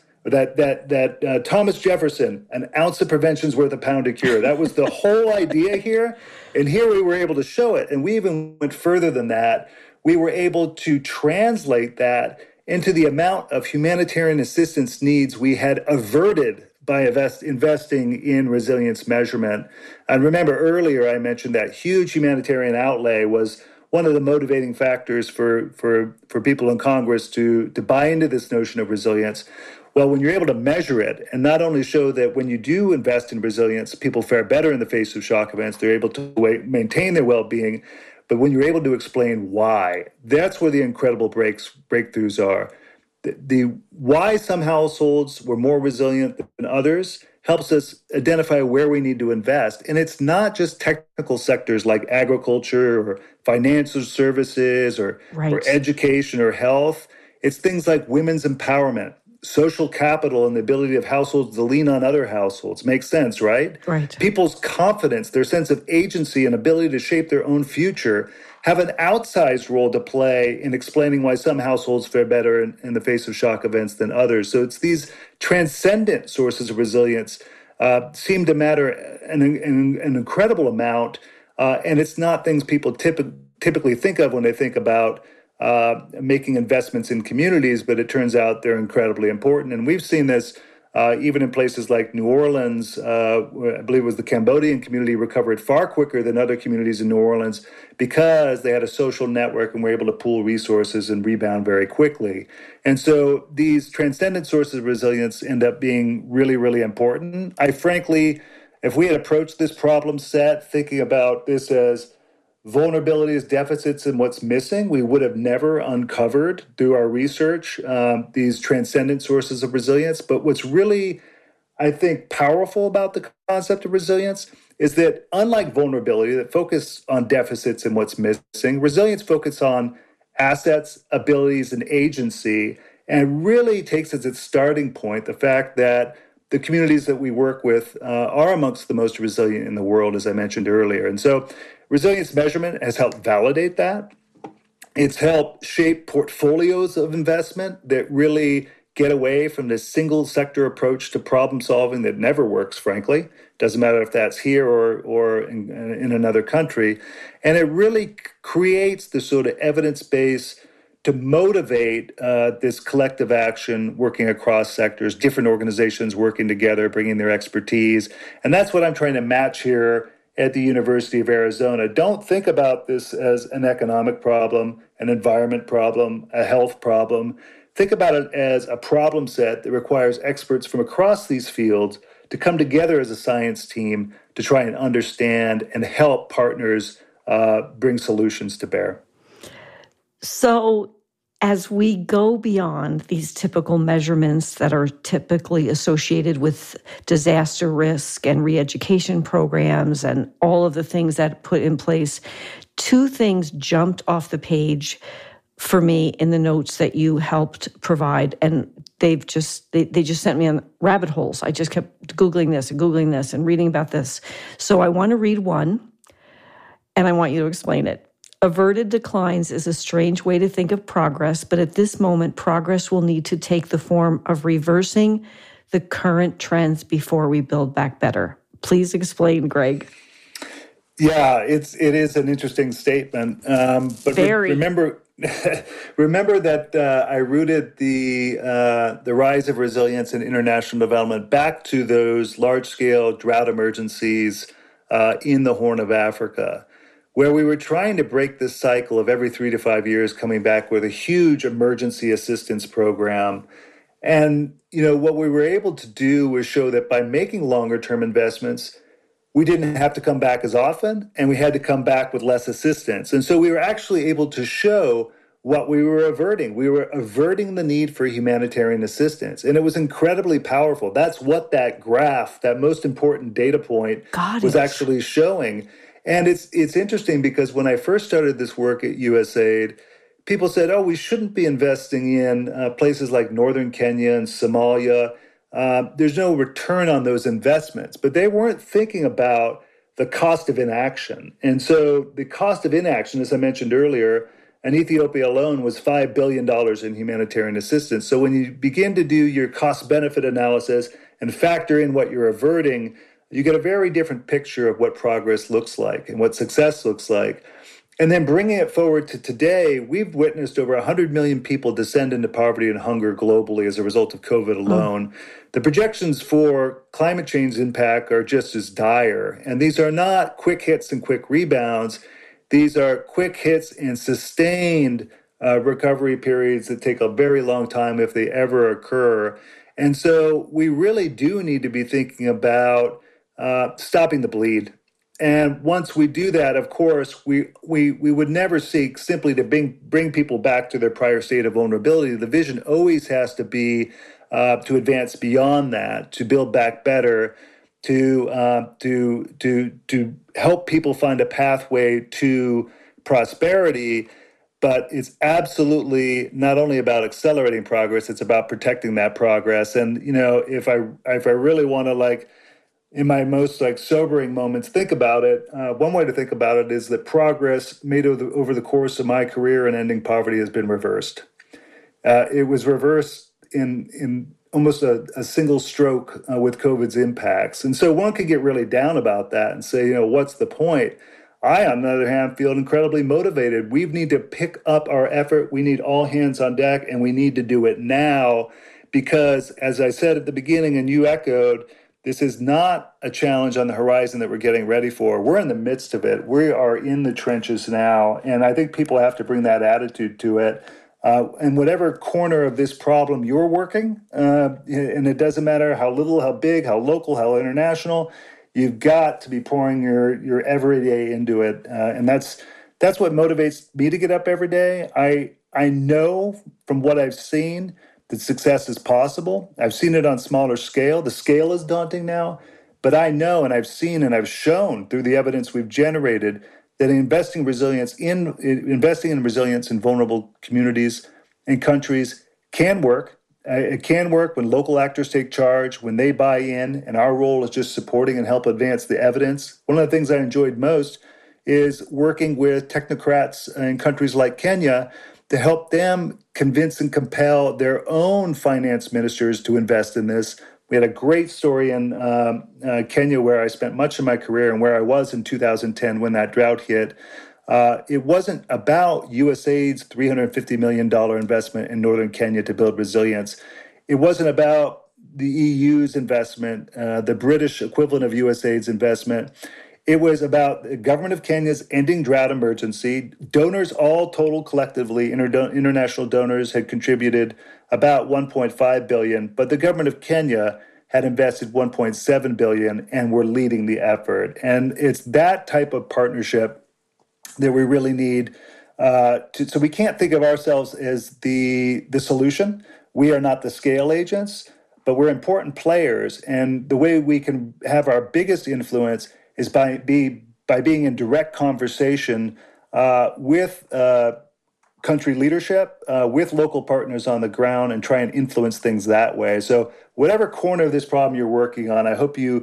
that Thomas Jefferson, an ounce of prevention is worth a pound of cure. That was the whole idea here. And here we were able to show it. And we even went further than that. We were able to translate that into the amount of humanitarian assistance needs we had averted by investing in resilience measurement. And remember earlier I mentioned that huge humanitarian outlay was one of the motivating factors for people in Congress to buy into this notion of resilience. Well, when you're able to measure it and not only show that when you do invest in resilience, people fare better in the face of shock events, they're able to maintain their well-being, but when you're able to explain why, that's where the incredible breakthroughs are. The why some households were more resilient than others helps us identify where we need to invest. And it's not just technical sectors like agriculture or financial services or education or health. It's things like women's empowerment, social capital, and the ability of households to lean on other households. Makes sense, right? Right. People's confidence, their sense of agency and ability to shape their own future have an outsized role to play in explaining why some households fare better in the face of shock events than others. So it's these transcendent sources of resilience seem to matter an incredible amount, and it's not things people typically think of when they think about making investments in communities, but it turns out they're incredibly important. And we've seen this even in places like New Orleans. I believe it was the Cambodian community recovered far quicker than other communities in New Orleans because they had a social network and were able to pool resources and rebound very quickly. And so these transcendent sources of resilience end up being really, really important. I frankly, if we had approached this problem set thinking about this as vulnerabilities, deficits, and what's missing, we would have never uncovered through our research these transcendent sources of resilience. But what's really, I think, powerful about the concept of resilience is that unlike vulnerability that focus on deficits and what's missing, resilience focuses on assets, abilities, and agency, and really takes as its starting point the fact that the communities that we work with are amongst the most resilient in the world, as I mentioned earlier. And so resilience measurement has helped validate that. It's helped shape portfolios of investment that really get away from this single sector approach to problem solving that never works, frankly. Doesn't matter if that's here or in another country. And it really creates the sort of evidence base to motivate this collective action working across sectors, different organizations working together, bringing their expertise. And that's what I'm trying to match here at the University of Arizona. Don't think about this as an economic problem, an environment problem, a health problem. Think about it as a problem set that requires experts from across these fields to come together as a science team to try and understand and help partners bring solutions to bear. So as we go beyond these typical measurements that are typically associated with disaster risk and re-education programs and all of the things that put in place, two things jumped off the page for me in the notes that you helped provide, and they just sent me on rabbit holes. I just kept Googling this and reading about this. So I want to read one, and I want you to explain it. Averted declines is a strange way to think of progress, but at this moment, progress will need to take the form of reversing the current trends before we build back better. Please explain, Greg. Yeah, it is an interesting statement. But Very. remember, remember that I rooted the rise of resilience and international development back to those large scale drought emergencies in the Horn of Africa, where we were trying to break this cycle of every 3 to 5 years coming back with a huge emergency assistance program. And what we were able to do was show that by making longer term investments, we didn't have to come back as often, and we had to come back with less assistance. And so we were actually able to show what we were averting. We were averting the need for humanitarian assistance. And it was incredibly powerful. That's what that graph, that most important data point, was actually showing. And it's interesting because when I first started this work at USAID, people said, oh, we shouldn't be investing in places like northern Kenya and Somalia. There's no return on those investments, but they weren't thinking about the cost of inaction. And so the cost of inaction, as I mentioned earlier, in Ethiopia alone was $5 billion in humanitarian assistance. So when you begin to do your cost benefit analysis and factor in what you're averting, you get a very different picture of what progress looks like and what success looks like. And then bringing it forward to today, we've witnessed over 100 million people descend into poverty and hunger globally as a result of COVID alone. The projections for climate change impact are just as dire. And these are not quick hits and quick rebounds. These are quick hits and sustained recovery periods that take a very long time if they ever occur. And so we really do need to be thinking about stopping the bleed. And once we do that, of course, we would never seek simply to bring people back to their prior state of vulnerability. The vision always has to be to advance beyond that, to build back better, to help people find a pathway to prosperity. But it's absolutely not only about accelerating progress; it's about protecting that progress. And if I really want to in my most sobering moments, think about it. One way to think about it is that progress made over the course of my career in ending poverty has been reversed. It was reversed in almost a single stroke with COVID's impacts. And so one could get really down about that and say, what's the point? I, on the other hand, feel incredibly motivated. We need to pick up our effort. We need all hands on deck, and we need to do it now because, as I said at the beginning and you echoed, this is not a challenge on the horizon that we're getting ready for. We're in the midst of it. We are in the trenches now. And I think people have to bring that attitude to it. And whatever corner of this problem you're working, and it doesn't matter how little, how big, how local, how international, you've got to be pouring your everyday into it. And that's what motivates me to get up every day. I know from what I've seen that success is possible. I've seen it on smaller scale. The scale is daunting now, but I know and I've seen and I've shown through the evidence we've generated that investing in resilience in vulnerable communities and countries can work. It can work when local actors take charge, when they buy in, and our role is just supporting and help advance the evidence. One of the things I enjoyed most is working with technocrats in countries like Kenya to help them convince and compel their own finance ministers to invest in this. We had a great story in Kenya where I spent much of my career and where I was in 2010 when that drought hit. It wasn't about USAID's $350 million investment in northern Kenya to build resilience. It wasn't about the EU's investment, the British equivalent of USAID's investment. It was about the government of Kenya's ending drought emergency. Donors, all total collectively, international donors had contributed about $1.5 billion, but the government of Kenya had invested $1.7 billion and were leading the effort. And it's that type of partnership that we really need. So we can't think of ourselves as the solution. We are not the scale agents, but we're important players. And the way we can have our biggest influence is by being in direct conversation with country leadership, with local partners on the ground, and try and influence things that way. So whatever corner of this problem you're working on, I hope you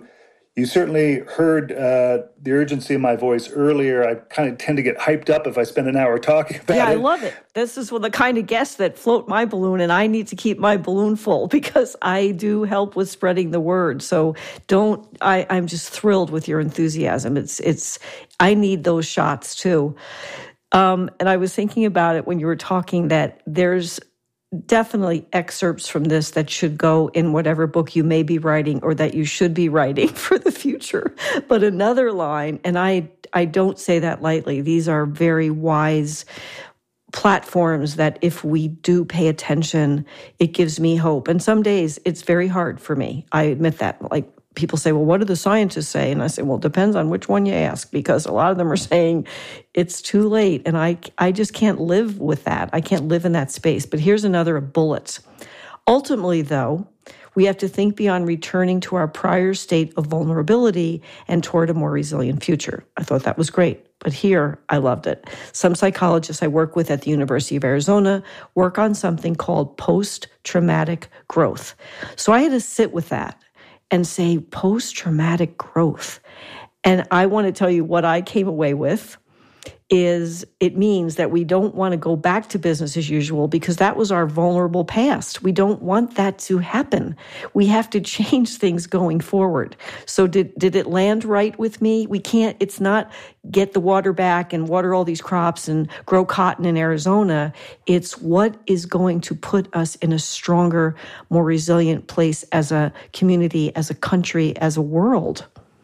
You certainly heard the urgency in my voice earlier. I kind of tend to get hyped up if I spend an hour talking about it. Yeah, I love it. This is the kind of guests that float my balloon, and I need to keep my balloon full because I do help with spreading the word. So I'm just thrilled with your enthusiasm. I need those shots too. And I was thinking about it when you were talking that there's definitely excerpts from this that should go in whatever book you may be writing or that you should be writing for the future. But another line, and I don't say that lightly, these are very wise platforms that if we do pay attention, it gives me hope. And some days it's very hard for me. I admit that. Like, people say, well, what do the scientists say? And I say, well, it depends on which one you ask, because a lot of them are saying it's too late. And I just can't live with that. I can't live in that space. But here's another of bullets. Ultimately, though, we have to think beyond returning to our prior state of vulnerability and toward a more resilient future. I thought that was great. But here, I loved it. Some psychologists I work with at the University of Arizona work on something called post-traumatic growth. So I had to sit with that and say post-traumatic growth. And I want to tell you what I came away with is it means that we don't want to go back to business as usual because that was our vulnerable past. We don't want that to happen. We have to change things going forward. So did it land right with me? It's not get the water back and water all these crops and grow cotton in Arizona. It's what is going to put us in a stronger, more resilient place as a community, as a country, as a world.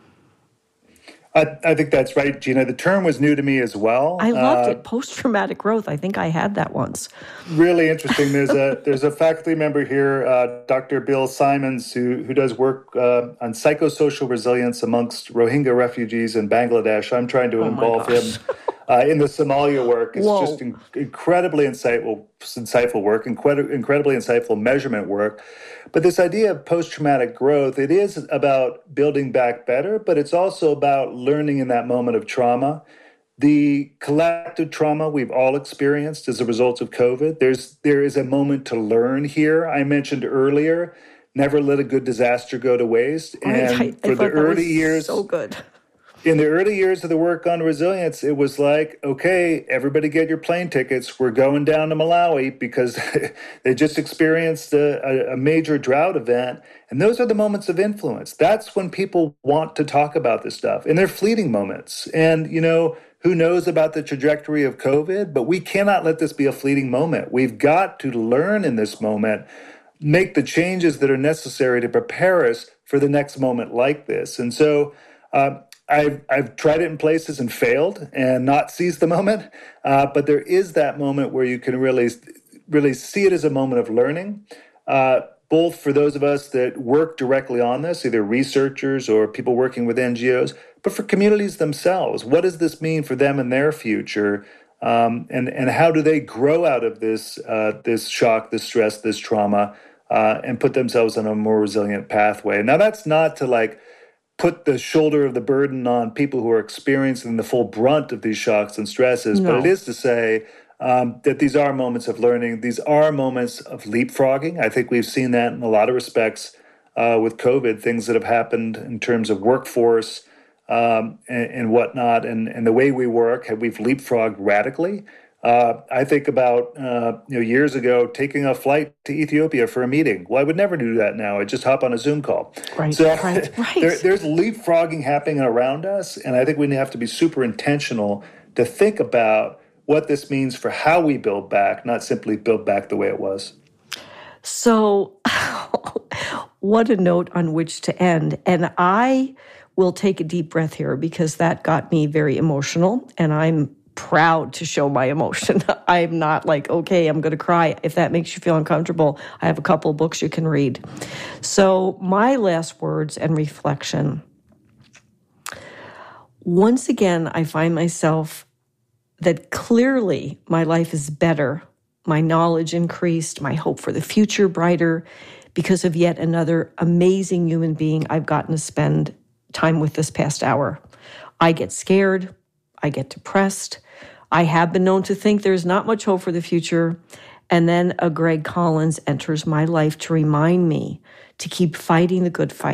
I think that's right, Gina. The term was new to me as well. I loved it. Post-traumatic growth. I think I had that once. Really interesting. There's a faculty member here, Dr. Bill Simons, who does work on psychosocial resilience amongst Rohingya refugees in Bangladesh. I'm trying to involve him in the Somalia work. It's just incredibly insightful work, incredibly insightful measurement work. But this idea of post-traumatic growth, it is about building back better, but it's also about learning in that moment of trauma. The collective trauma we've all experienced as a result of COVID, there is a moment to learn here. I mentioned earlier, never let a good disaster go to waste. And for the early years, so good. In the early years of the work on resilience, it was like, okay, everybody get your plane tickets. We're going down to Malawi because they just experienced a major drought event. And those are the moments of influence. That's when people want to talk about this stuff. And they're fleeting moments. And, who knows about the trajectory of COVID? But we cannot let this be a fleeting moment. We've got to learn in this moment, make the changes that are necessary to prepare us for the next moment like this. And so, I've tried it in places and failed and not seized the moment, but there is that moment where you can really see it as a moment of learning, both for those of us that work directly on this, either researchers or people working with NGOs, but for communities themselves. What does this mean for them and their future, and how do they grow out of this shock, this stress, this trauma, and put themselves on a more resilient pathway? Now, that's not to put the shoulder of the burden on people who are experiencing the full brunt of these shocks and stresses, but it is to say that these are moments of learning. These are moments of leapfrogging. I think we've seen that in a lot of respects with COVID, things that have happened in terms of workforce and whatnot, and the way we work. We've leapfrogged radically. I think about years ago taking a flight to Ethiopia for a meeting. Well, I would never do that now. I just hop on a Zoom call. Right. There's leapfrogging happening around us, and I think we have to be super intentional to think about what this means for how we build back, not simply build back the way it was. So, what a note on which to end. And I will take a deep breath here because that got me very emotional, and I'm proud to show my emotion. I'm not like, okay, I'm going to cry. If that makes you feel uncomfortable, I have a couple of books you can read. So my last words and reflection. Once again, I find myself that clearly my life is better. My knowledge increased, my hope for the future brighter because of yet another amazing human being I've gotten to spend time with this past hour. I get scared. I get depressed. I have been known to think there's not much hope for the future. And then a Greg Collins enters my life to remind me to keep fighting the good fight,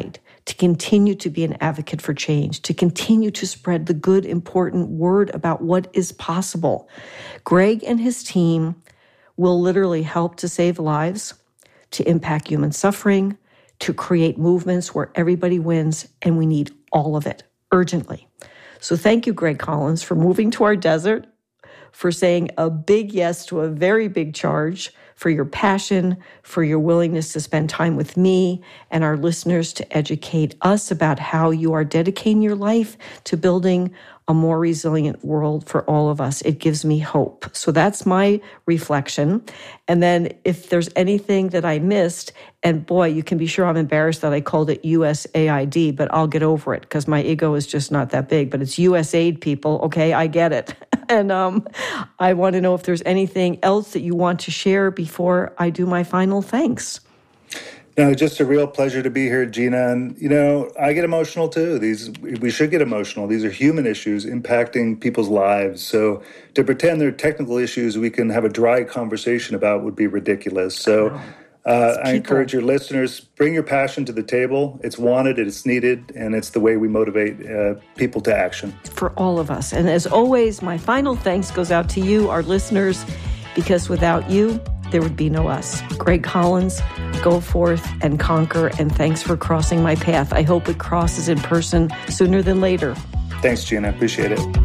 to continue to be an advocate for change, to continue to spread the good, important word about what is possible. Greg and his team will literally help to save lives, to impact human suffering, to create movements where everybody wins, and we need all of it urgently. So thank you, Greg Collins, for moving to our desert, for saying a big yes to a very big charge, for your passion, for your willingness to spend time with me and our listeners to educate us about how you are dedicating your life to building a more resilient world for all of us. It gives me hope. So that's my reflection. And then if there's anything that I missed, and boy, you can be sure I'm embarrassed that I called it USAID, but I'll get over it because my ego is just not that big. But it's USAID, people. Okay, I get it. And I want to know if there's anything else that you want to share before I do my final thanks. No, just a real pleasure to be here, Gina. And, I get emotional too. We should get emotional. These are human issues impacting people's lives. So to pretend they're technical issues we can have a dry conversation about would be ridiculous. So I encourage your listeners, bring your passion to the table. It's wanted, it's needed, and it's the way we motivate people to action. For all of us. And as always, my final thanks goes out to you, our listeners, because without you, there would be no us. Greg Collins, go forth and conquer, and thanks for crossing my path. I hope it crosses in person sooner than later. Thanks, Gina. Appreciate it.